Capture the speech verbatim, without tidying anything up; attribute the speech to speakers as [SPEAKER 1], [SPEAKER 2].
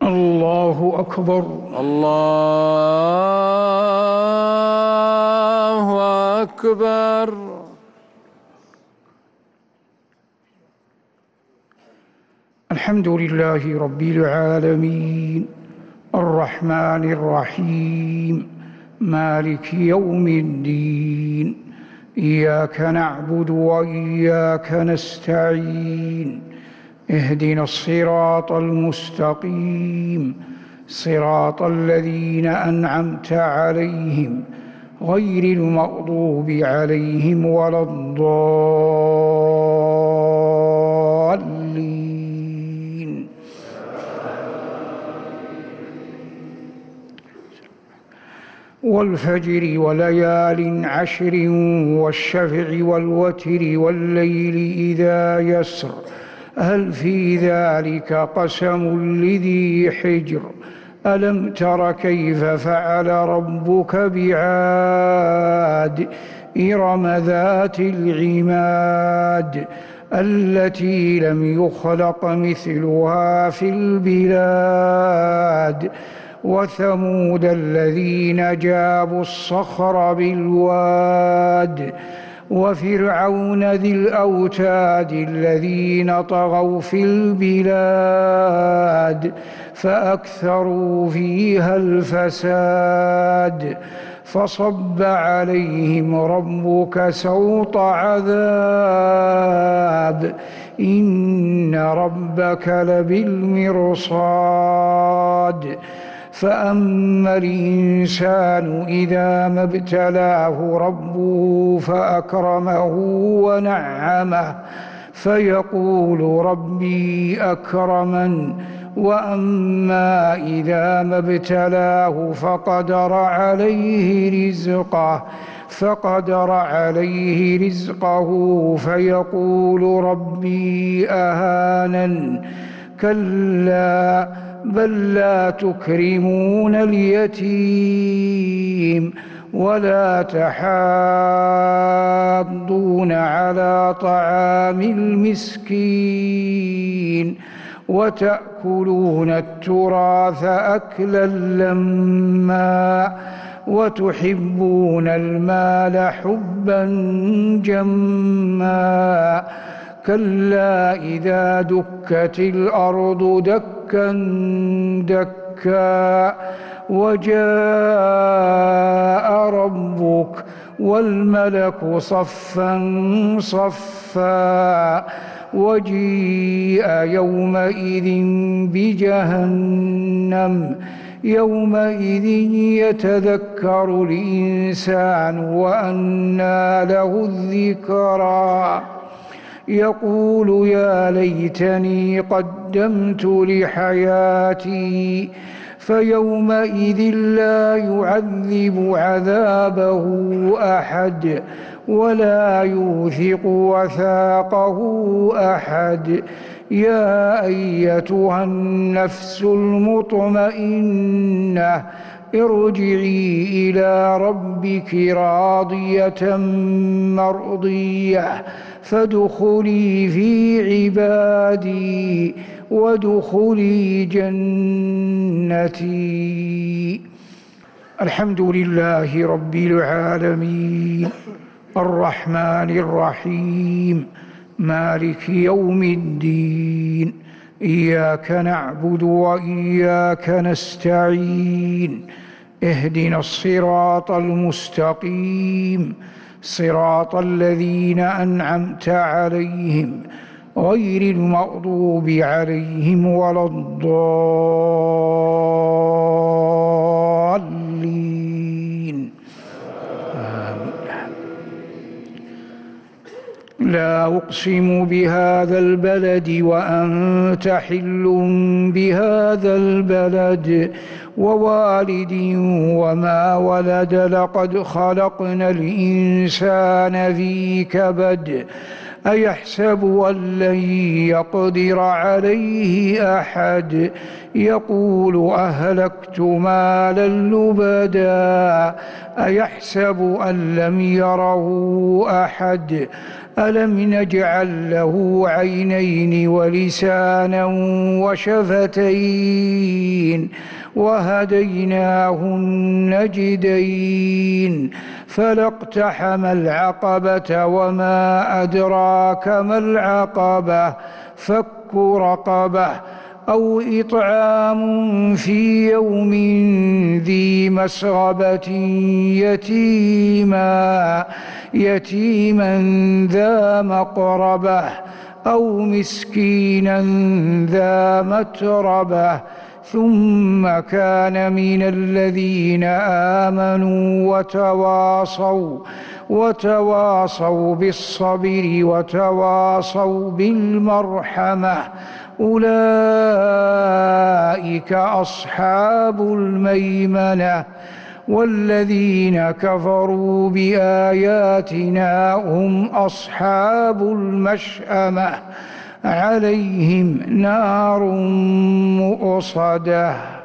[SPEAKER 1] الله أكبر.
[SPEAKER 2] الله أكبر.
[SPEAKER 1] الحمد لله رب العالمين الرحمن الرحيم مالك يوم الدين. إياك نعبد وإياك نستعين. اهدنا الصراط المستقيم صراط الذين أنعمت عليهم غير المغضوب عليهم ولا الضالين. والفجر وليال عشر والشفع والوتر والليل إذا يسر هل في ذلك قسم لذي حجر. ألم تر كيف فعل ربك بعاد إرم ذات العماد التي لم يخلق مثلها في البلاد. وثمود الذين جابوا الصخر بالواد. وفرعون ذي الأوتاد الذين طغوا في البلاد فأكثروا فيها الفساد. فصب عليهم ربك سوط عذاب إن ربك لبالمرصاد. فأما الإنسان إذا ما ابتلاه ربه فأكرمه ونعمه فيقول ربي أكرمن. وأما إذا ما ابتلاه فقدر عليه رزقه فقدر عليه رزقه فيقول ربي أهانن. كلا بل لا تكرمون اليتيم ولا تحاضون على طعام المسكين وتأكلون التراث أكلا لما وتحبون المال حبا جما. كلا إذا دكت الأرض دكا دكا وجاء ربك والملك صفا صفا وجيء يومئذ بجهنم يومئذ يتذكر الإنسان وأنى له الذكرى. يقول يا ليتني قدمت لحياتي فيومئذ لا يعذب عذابه أحد ولا يوثق وثاقه أحد. يا أيتها النفس المطمئنة ارجعي إلى ربك راضية مرضية فادخلي في عبادي وادخلي جنتي. الحمد لله رب العالمين الرحمن الرحيم مالك يوم الدين. إياك نعبد وإياك نستعين. اهدنا الصراط المستقيم صراط الذين أنعمت عليهم غير المغضوب عليهم ولا الضالين. لا أقسم بهذا البلد وأنت حل بهذا البلد ووالد وما ولد لقد خلقنا الإنسان في كبد. أيحسب أن لن يقدر عليه أحد يقول أهلكت مالا لبدا. أيحسب أن لم يره أحد ألم نجعل له عينين ولسانا وشفتين وهديناه النجدين فلا اقتحم العقبة وما أدراك ما العقبة فك رقبة أو إطعام في يوم ذي مسغبة يتيما يتيما ذا مقربة أو مسكينا ذا متربة ثم كان من الذين آمنوا وتواصوا وتواصوا بالصبر وتواصوا بالمرحمة أولئك أصحاب الميمنة والذين كفروا بآياتنا هم أصحاب المشأمة عليهم نار مؤصدة.